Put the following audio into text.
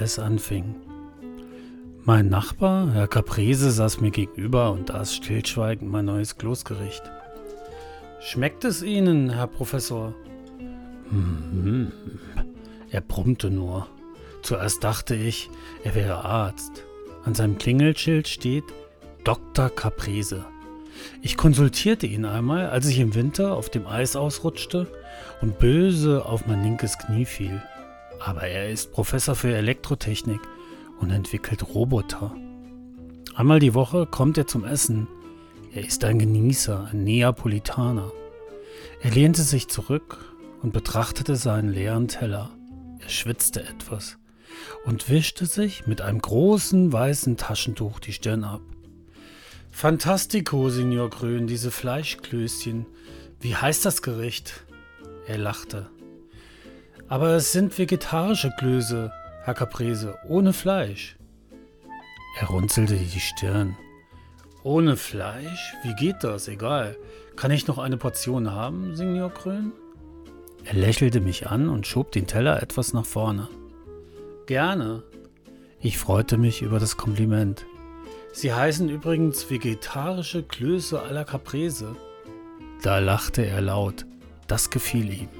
es anfing. Mein Nachbar, Herr Caprese, saß mir gegenüber und aß stillschweigend mein neues Kloßgericht. »Schmeckt es Ihnen, Herr Professor?« Er brummte nur. Zuerst dachte ich, er wäre Arzt. An seinem Klingelschild steht Dr. Caprese. Ich konsultierte ihn einmal, als ich im Winter auf dem Eis ausrutschte und böse auf mein linkes Knie fiel. Aber er ist Professor für Elektrotechnik und entwickelt Roboter. Einmal die Woche kommt er zum Essen. Er ist ein Genießer, ein Neapolitaner. Er lehnte sich zurück und betrachtete seinen leeren Teller. Er schwitzte etwas und wischte sich mit einem großen weißen Taschentuch die Stirn ab. »Fantastico, Signor Grün, diese Fleischklößchen. Wie heißt das Gericht?« Er lachte. »Aber es sind vegetarische Klöße, Herr Caprese, ohne Fleisch.« Er runzelte die Stirn. »Ohne Fleisch? Wie geht das? Egal. Kann ich noch eine Portion haben, Signor Grün?« Er lächelte mich an und schob den Teller etwas nach vorne. »Gerne.« Ich freute mich über das Kompliment. »Sie heißen übrigens vegetarische Klöße à la Caprese.« Da lachte er laut. Das gefiel ihm.